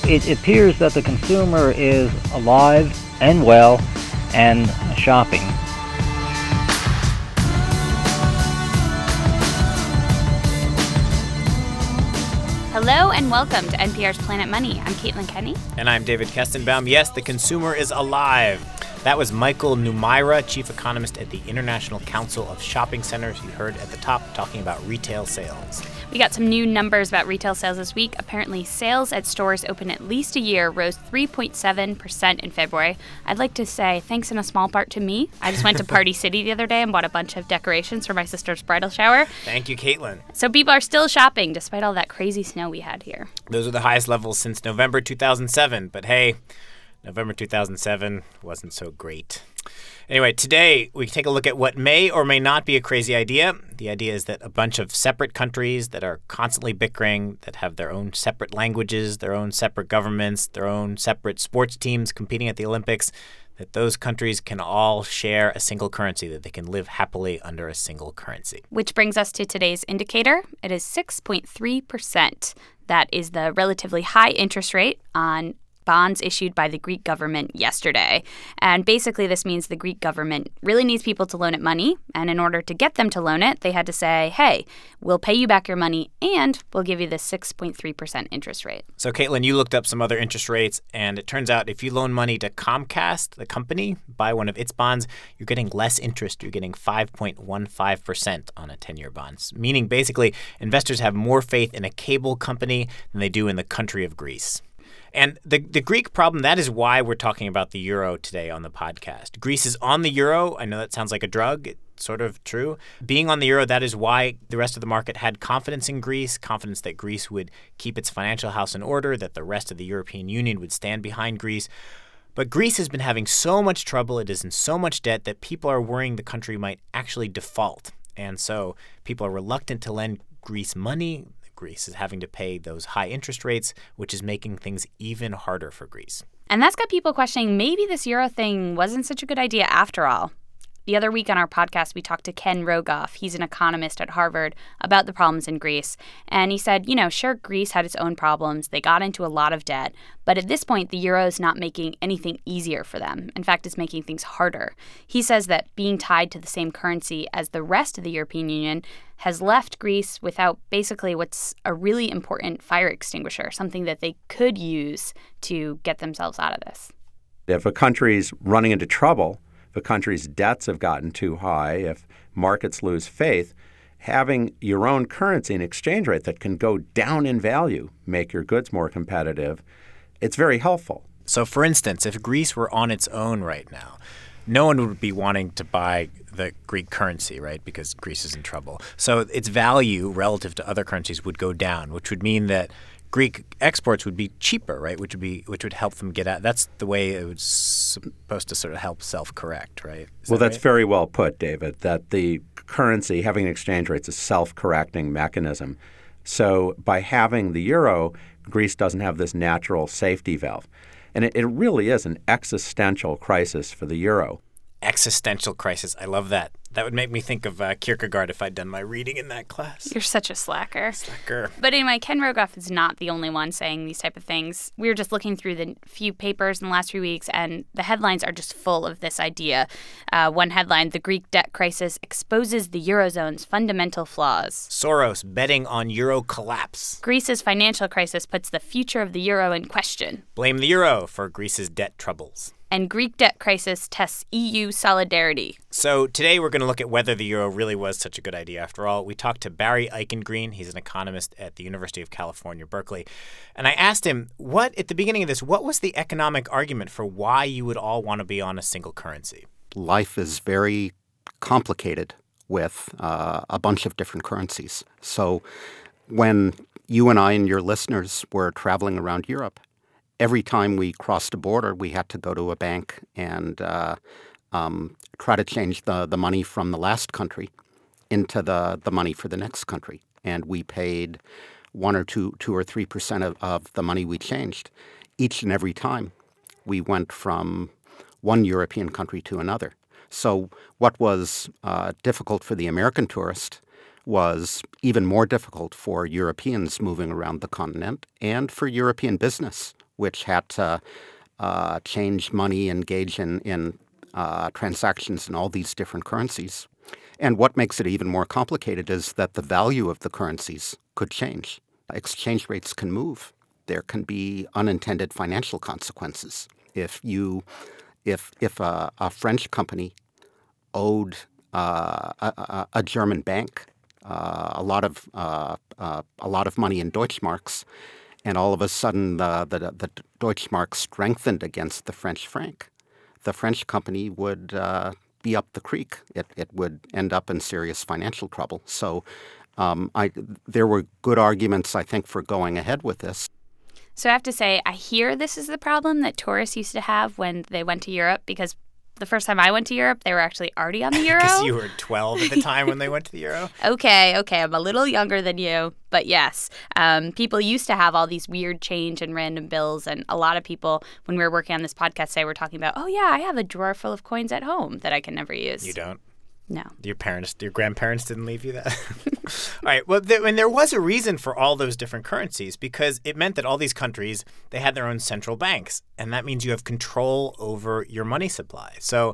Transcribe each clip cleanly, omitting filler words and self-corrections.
It appears that the consumer is alive and well and shopping. Hello and welcome to NPR's Planet Money. I'm Caitlin Kenney. And I'm David Kestenbaum. Yes, the consumer is alive. That was Michael Numeira, chief economist at the International Council of Shopping Centers. You heard at the top talking about retail sales. We got some new numbers about retail sales this week. Apparently, sales at stores open at least a year rose 3.7% in February. I'd like to say thanks in a small part to me. I just went to Party City the other day and bought a bunch of decorations for my sister's bridal shower. Thank you, Caitlin. So people are still shopping despite all that crazy snow we had here. Those are the highest levels since November 2007. But hey, November 2007 wasn't so great. Anyway, today we take a look at what may or may not be a crazy idea. The idea is that a bunch of separate countries that are constantly bickering, that have their own separate languages, their own separate governments, their own separate sports teams competing at the Olympics, that those countries can all share a single currency, that they can live happily under a single currency. Which brings us to today's indicator. It is 6.3%. That is the relatively high interest rate on bonds issued by the Greek government yesterday. And basically this means the Greek government really needs people to loan it money. And in order to get them to loan it, they had to say, hey, we'll pay you back your money and we'll give you the 6.3% interest rate. So, Caitlin, you looked up some other interest rates, and it turns out if you loan money to Comcast, the company, buy one of its bonds, you're getting less interest. You're getting 5.15% on a 10-year bond, meaning basically investors have more faith in a cable company than they do in the country of Greece. And the Greek problem, that is why we're talking about the euro today on the podcast. Greece is on the euro. I know that sounds like a drug. It's sort of true. Being on the euro, that is why the rest of the market had confidence in Greece, confidence that Greece would keep its financial house in order, that the rest of the European Union would stand behind Greece. But Greece has been having so much trouble, it is in so much debt, that people are worrying the country might actually default. And so people are reluctant to lend Greece money. Greece is having to pay those high interest rates, which is making things even harder for Greece. And that's got people questioning maybe this euro thing wasn't such a good idea after all. The other week on our podcast, we talked to Ken Rogoff. He's an economist at Harvard about the problems in Greece. And he said, sure, Greece had its own problems. They got into a lot of debt. But at this point, the euro is not making anything easier for them. In fact, it's making things harder. He says that being tied to the same currency as the rest of the European Union has left Greece without basically what's a really important fire extinguisher, something that they could use to get themselves out of this. If a country's running into trouble, if a country's debts have gotten too high, if markets lose faith, having your own currency and exchange rate that can go down in value, make your goods more competitive, it's very helpful. So, for instance, if Greece were on its own right now, no one would be wanting to buy the Greek currency, right, because Greece is in trouble. So its value relative to other currencies would go down, which would mean that Greek exports would be cheaper, right, which would help them get out. That's the way it was supposed to sort of help self-correct, right? That's very well put, David, that the currency, having an exchange rate, is a self-correcting mechanism. So by having the euro, Greece doesn't have this natural safety valve. And it really is an existential crisis for the euro. Existential crisis. I love that. That would make me think of Kierkegaard if I'd done my reading in that class. You're such a slacker. Slacker. But anyway, Ken Rogoff is not the only one saying these type of things. We were just looking through the few papers in the last few weeks, and the headlines are just full of this idea. One headline, the Greek debt crisis exposes the Eurozone's fundamental flaws. Soros betting on euro collapse. Greece's financial crisis puts the future of the euro in question. Blame the euro for Greece's debt troubles. And Greek debt crisis tests EU solidarity. So today we're going to look at whether the euro really was such a good idea after all. We talked to Barry Eichengreen. He's an economist at the University of California, Berkeley. And I asked him, at the beginning of this, what was the economic argument for why you would all want to be on a single currency? Life is very complicated with a bunch of different currencies. So when you and I and your listeners were traveling around Europe, every time we crossed a border, we had to go to a bank and try to change the money from the last country into the money for the next country. And we paid 1 or 2 or 3% of the money we changed each and every time we went from one European country to another. So what was difficult for the American tourist was even more difficult for Europeans moving around the continent and for European business which had to change money, engage in transactions in all these different currencies. And what makes it even more complicated is that the value of the currencies could change. Exchange rates can move. There can be unintended financial consequences. If a French company owed a German bank a lot of money in Deutschmarks, and all of a sudden the Deutschmark strengthened against the French franc, the French company would be up the creek. It would end up in serious financial trouble. So there were good arguments, I think, for going ahead with this. So I have to say, I hear this is the problem that tourists used to have when they went to Europe, because the first time I went to Europe, they were actually already on the euro. Because you were 12 at the time when they went to the euro? Okay, I'm a little younger than you. But yes, people used to have all these weird change and random bills. And a lot of people, when we were working on this podcast today, were talking about, oh, yeah, I have a drawer full of coins at home that I can never use. You don't? No. Your grandparents didn't leave you that? All right. Well, there was a reason for all those different currencies, because it meant that all these countries, they had their own central banks. And that means you have control over your money supply. So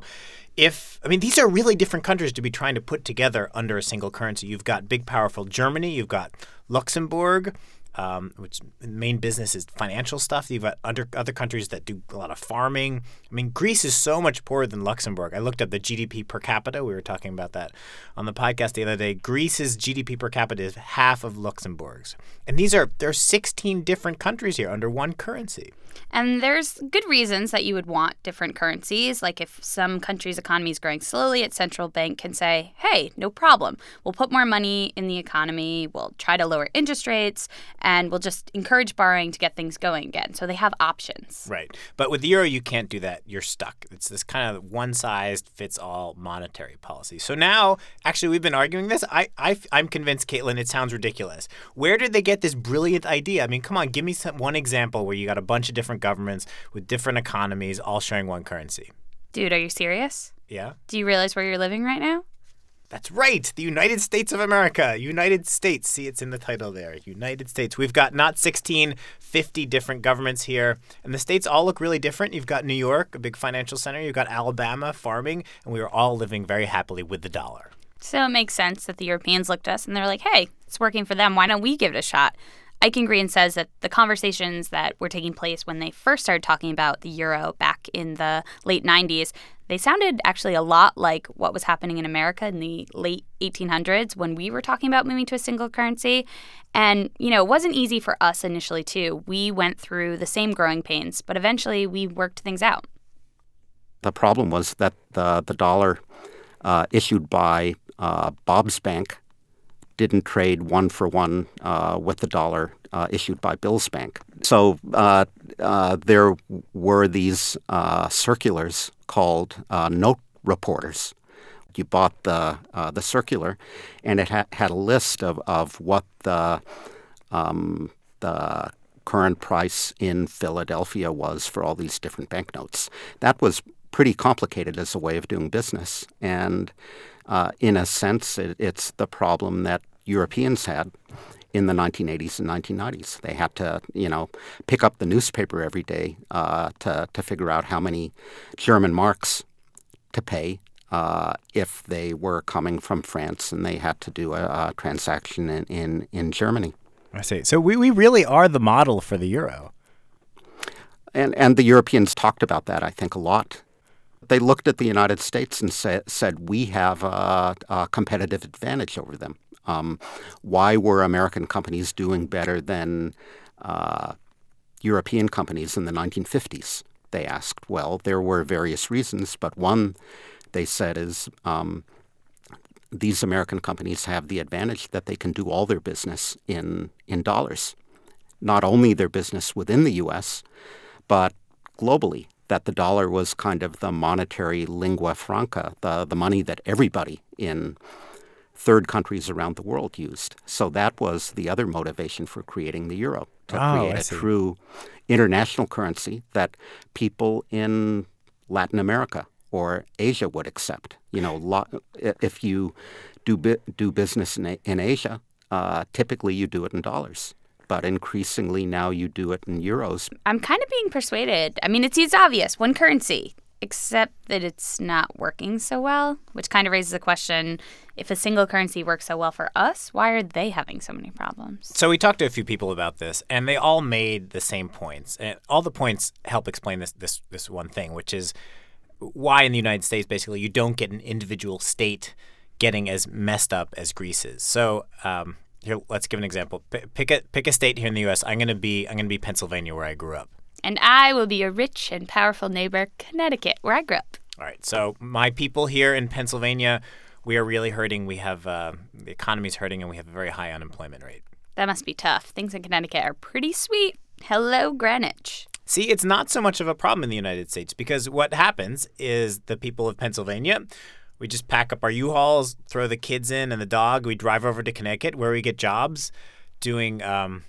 these are really different countries to be trying to put together under a single currency. You've got big, powerful Germany. You've got Luxembourg, which main business is financial stuff. You've got other countries that do a lot of farming. I mean, Greece is so much poorer than Luxembourg. I looked up the GDP per capita. We were talking about that on the podcast the other day. Greece's GDP per capita is half of Luxembourg's. And there are 16 different countries here under one currency. And there's good reasons that you would want different currencies. Like if some country's economy is growing slowly, its central bank can say, hey, no problem. We'll put more money in the economy. We'll try to lower interest rates, and we'll just encourage borrowing to get things going again. So they have options. Right. But with the euro, you can't do that. You're stuck. It's this kind of one-size-fits-all monetary policy. So now, actually, we've been arguing this. I'm convinced, Caitlin, it sounds ridiculous. Where did they get this brilliant idea? I mean, come on, give me one example where you got a bunch of different governments with different economies all sharing one currency. Dude, are you serious? Yeah. Do you realize where you're living right now? That's right. The United States of America. United States. See, it's in the title there. United States. We've got not 16, 50 different governments here. And the states all look really different. You've got New York, a big financial center. You've got Alabama, farming. And we are all living very happily with the dollar. So it makes sense that the Europeans looked at us and they're like, hey, it's working for them. Why don't we give it a shot? Eichengreen says that the conversations that were taking place when they first started talking about the euro back in the late 90s, they sounded actually a lot like what was happening in America in the late 1800s when we were talking about moving to a single currency. And, it wasn't easy for us initially, too. We went through the same growing pains, but eventually we worked things out. The problem was that the dollar issued by Bob's Bank didn't trade one for one with the dollar issued by Bill's Bank. So there were these circulars called note reporters. You bought the circular, and it had a list of what the current price in Philadelphia was for all these different banknotes. That was pretty complicated as a way of doing business, and in a sense, it's the problem that Europeans had in the 1980s and 1990s. They had to, pick up the newspaper every day to figure out how many German marks to pay if they were coming from France and they had to do a transaction in Germany. I see. So we really are the model for the euro. And the Europeans talked about that, I think, a lot. They looked at the United States and said we have a competitive advantage over them. Why were American companies doing better than European companies in the 1950s? They asked. Well, there were various reasons, but one, they said, is these American companies have the advantage that they can do all their business in dollars. Not only their business within the U.S., but globally. That the dollar was kind of the monetary lingua franca, the money that everybody in third countries around the world used. So that was the other motivation for creating the euro, to create a true international currency that people in Latin America or Asia would accept. If you do business in Asia, typically you do it in dollars. but increasingly now you do it in euros. I'm kind of being persuaded. I mean, it seems obvious, one currency, except that it's not working so well, which kind of raises the question, if a single currency works so well for us, why are they having so many problems? So we talked to a few people about this, and they all made the same points. And all the points help explain this one thing, which is why in the United States, basically, you don't get an individual state getting as messed up as Greece is. So here, let's give an example. Pick a state here in the U.S. I'm going to be Pennsylvania, where I grew up. And I will be a rich and powerful neighbor, Connecticut, where I grew up. All right. So my people here in Pennsylvania, we are really hurting. We have the economy's hurting, and we have a very high unemployment rate. That must be tough. Things in Connecticut are pretty sweet. Hello, Greenwich. See, it's not so much of a problem in the United States because what happens is the people of Pennsylvania, we just pack up our U-Hauls, throw the kids in and the dog. We drive over to Connecticut where we get jobs doing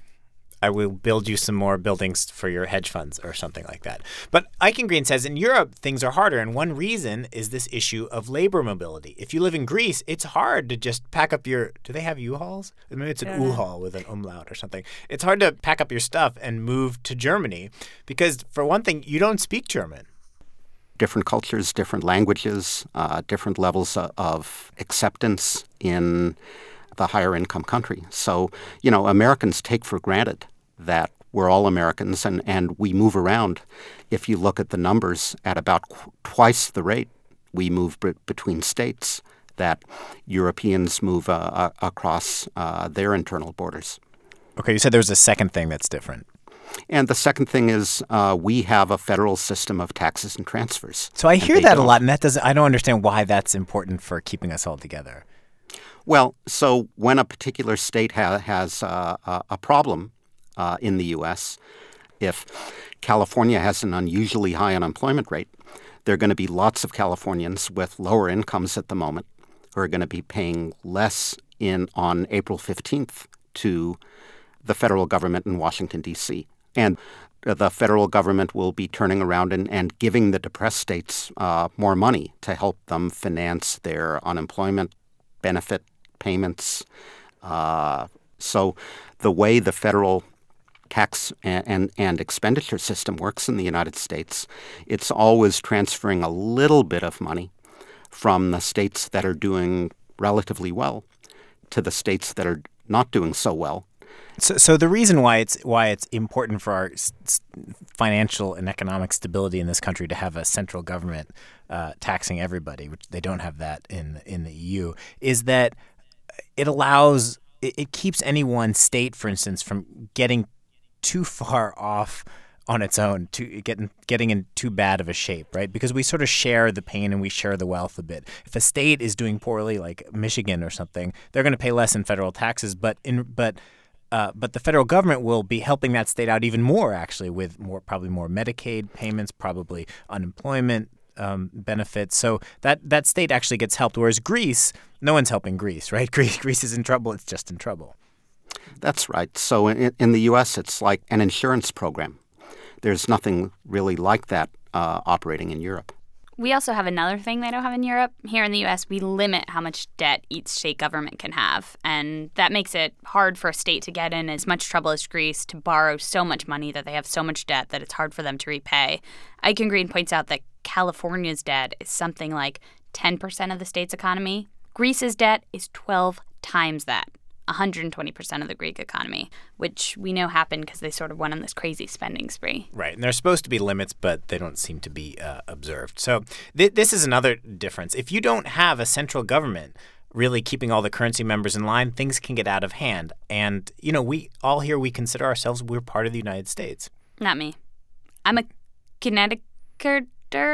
I will build you some more buildings for your hedge funds or something like that. But Eichengreen says in Europe, things are harder. And one reason is this issue of labor mobility. If you live in Greece, it's hard to just pack up your – do they have U-Hauls? Maybe it's an U-Haul with an umlaut or something. It's hard to pack up your stuff and move to Germany because, for one thing, you don't speak German. Different cultures, different languages, different levels of acceptance in the higher income country. So, Americans take for granted that we're all Americans and we move around. If you look at the numbers, at about twice the rate we move between states that Europeans move across their internal borders. Okay, you said there was a second thing that's different. And the second thing is we have a federal system of taxes and transfers. So I hear that a lot, and I don't understand why that's important for keeping us all together. Well, so when a particular state has a problem in the U.S., if California has an unusually high unemployment rate, there are going to be lots of Californians with lower incomes at the moment who are going to be paying less on April 15th to the federal government in Washington, D.C. And the federal government will be turning around and giving the depressed states more money to help them finance their unemployment benefit payments. So the way the federal tax and expenditure system works in the United States, it's always transferring a little bit of money from the states that are doing relatively well to the states that are not doing so well. So the reason why it's important for our financial and economic stability in this country to have a central government taxing everybody, which they don't have that in the EU, is that it keeps any one state, for instance, from getting too far off on its own, to getting in too bad of a shape, right? Because we sort of share the pain and we share the wealth a bit. If a state is doing poorly, like Michigan or something, they're going to pay less in federal taxes, but the federal government will be helping that state out even more, actually, with probably more Medicaid payments, probably unemployment benefits. So that state actually gets helped. Whereas Greece, no one's helping Greece, right? Greece is in trouble. It's just in trouble. That's right. So in the U.S., it's like an insurance program. There's nothing really like that operating in Europe. We also have another thing they don't have in Europe. Here in the U.S., we limit how much debt each state government can have. And that makes it hard for a state to get in as much trouble as Greece to borrow so much money that they have so much debt that it's hard for them to repay. Eichengreen points out that California's debt is something like 10% of the state's economy. Greece's debt is 12 times that, 120% of the Greek economy, which we know happened because they sort of went on this crazy spending spree. Right. And there's supposed to be limits, but they don't seem to be observed. So this is another difference. If you don't have a central government really keeping all the currency members in line, things can get out of hand. And, we all here, we consider ourselves, we're part of the United States. Not me. I'm a Connecticutian.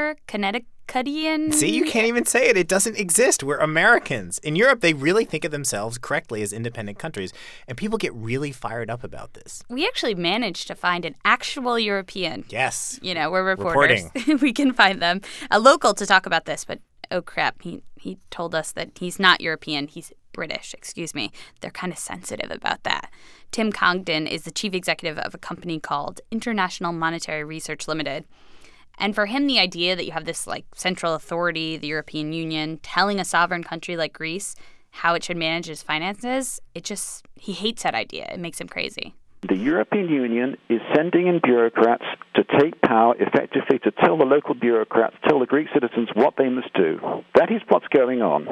See, you can't even say it. It doesn't exist. We're Americans. In Europe, they really think of themselves correctly as independent countries, and people get really fired up about this. We actually managed to find an actual European. Yes. We're reporters. We can find them. A local to talk about this, but oh crap, he told us that he's not European. He's British, excuse me. They're kind of sensitive about that. Tim Congdon is the chief executive of a company called International Monetary Research Limited. And for him, the idea that you have this central authority, the European Union, telling a sovereign country like Greece how it should manage its finances, he hates that idea. It makes him crazy. The European Union is sending in bureaucrats to take power effectively to tell the local bureaucrats, tell the Greek citizens what they must do. That is what's going on.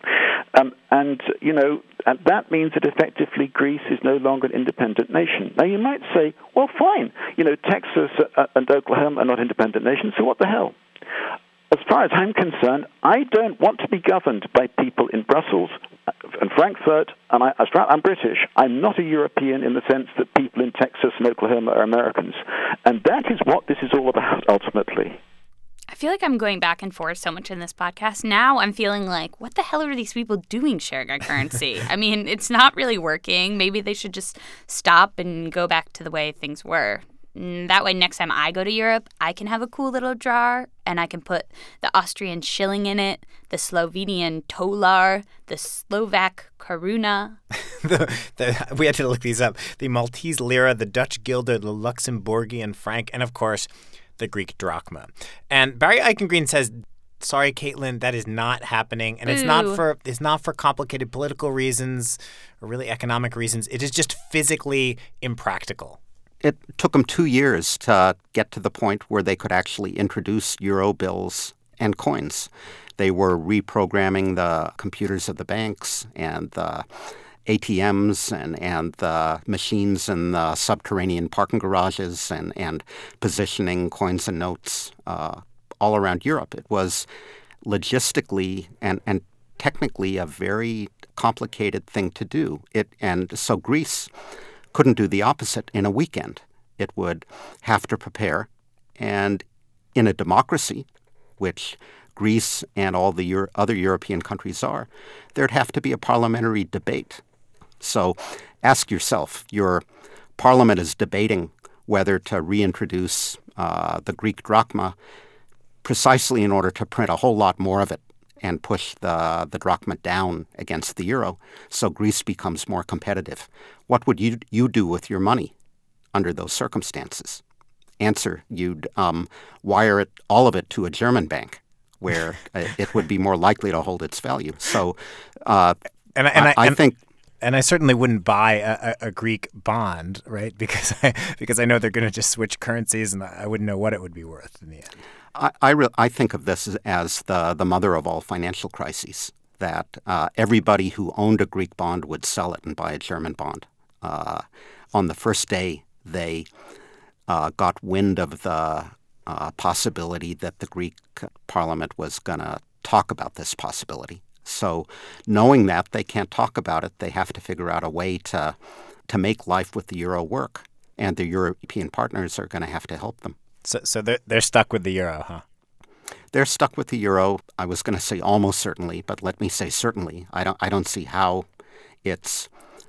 And that means that effectively Greece is no longer an independent nation. Now, you might say, well, fine, Texas and Oklahoma are not independent nations, so what the hell? As far as I'm concerned, I don't want to be governed by people in Brussels and Frankfurt, and I'm British. I'm not a European in the sense that people in Texas and Oklahoma are Americans. And that is what this is all about, ultimately. I feel like I'm going back and forth so much in this podcast. Now I'm feeling like, what the hell are these people doing sharing a currency? I mean, it's not really working. Maybe they should just stop and go back to the way things were. That way, next time I go to Europe, I can have a cool little jar, and I can put the Austrian shilling in it, the Slovenian tolar, the Slovak koruna. We had to look these up. The Maltese lira, the Dutch guilder, the Luxembourgian franc, and of course, the Greek drachma. And Barry Eichengreen says, sorry, Caitlin, that is not happening. And it's not for complicated political reasons or really economic reasons. It is just physically impractical. It took them 2 years to get to the point where they could actually introduce euro bills and coins. They were reprogramming the computers of the banks and the ATMs and the machines in the subterranean parking garages and positioning coins and notes all around Europe. It was logistically and technically a very complicated thing to do. And so Greece couldn't do the opposite in a weekend. It would have to prepare. And in a democracy, which Greece and all the other European countries are, there'd have to be a parliamentary debate. So ask yourself, your parliament is debating whether to reintroduce the Greek drachma precisely in order to print a whole lot more of it and push the drachma down against the euro so Greece becomes more competitive. What would you do with your money under those circumstances? Answer, you'd wire all of it to a German bank where it would be more likely to hold its value. So I think... And I certainly wouldn't buy a Greek bond, right? Because I know they're going to just switch currencies, and I wouldn't know what it would be worth in the end. I think of this as the mother of all financial crises, that everybody who owned a Greek bond would sell it and buy a German bond. On the first day, they got wind of the possibility that the Greek parliament was going to talk about this possibility. So knowing that they can't talk about it, they have to figure out a way to make life with the euro work. And the European partners are going to have to help them. So they're stuck with the euro, huh? They're stuck with the euro. I was going to say almost certainly, but let me say certainly. I don't see how it's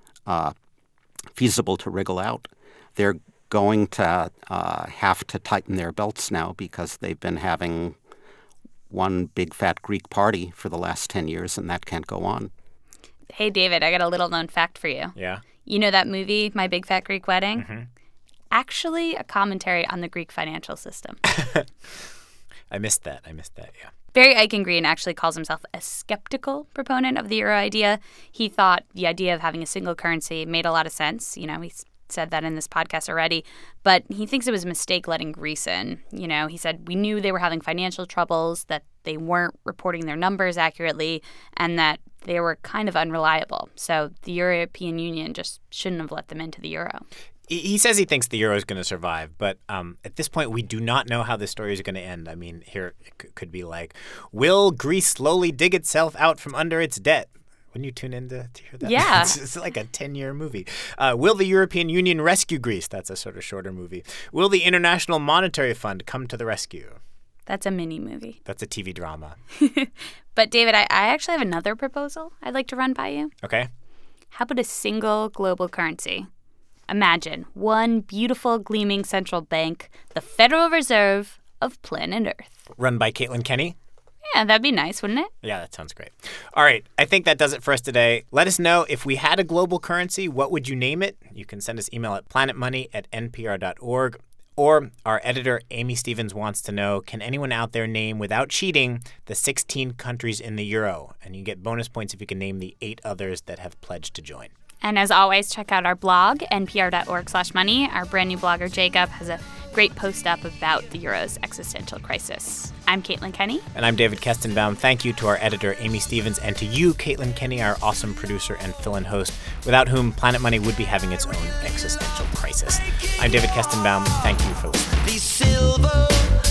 feasible to wriggle out. They're going to have to tighten their belts now because they've been having one big fat Greek party for the last 10 years, and that can't go on. Hey, David, I got a little known fact for you. Yeah? You know that movie, My Big Fat Greek Wedding? Mm-hmm. Actually, a commentary on the Greek financial system. I missed that, yeah. Barry Eichengreen actually calls himself a skeptical proponent of the euro idea. He thought the idea of having a single currency made a lot of sense. You know, he's said that in this podcast already. But he thinks it was a mistake letting Greece in. You know, he said, we knew they were having financial troubles, that they weren't reporting their numbers accurately, and that they were kind of unreliable. So the European Union just shouldn't have let them into the euro. He says he thinks the euro is going to survive, but at this point, we do not know how this story is going to end. I mean, here it could be like, will Greece slowly dig itself out from under its debt? Wouldn't you tune in to hear that? Yeah. It's like a 10-year movie. Will the European Union rescue Greece? That's a sort of shorter movie. Will the International Monetary Fund come to the rescue? That's a mini movie. That's a TV drama. But, David, I actually have another proposal I'd like to run by you. Okay. How about a single global currency? Imagine one beautiful, gleaming central bank, the Federal Reserve of planet Earth. Run by Caitlin Kenny? Yeah, that'd be nice, wouldn't it? Yeah, that sounds great. All right, I think that does it for us today. Let us know if we had a global currency, what would you name it? You can send us email at planetmoney@npr.org. Or our editor, Amy Stevens, wants to know, can anyone out there name, without cheating, the 16 countries in the euro? And you get bonus points if you can name the 8 others that have pledged to join. And as always, check out our blog, npr.org/money. Our brand new blogger, Jacob, has a great post up about the euro's existential crisis. I'm Caitlin Kenny. And I'm David Kestenbaum. Thank you to our editor, Amy Stevens, and to you, Caitlin Kenny, our awesome producer and fill-in host, without whom Planet Money would be having its own existential crisis. I'm David Kestenbaum. Thank you for listening.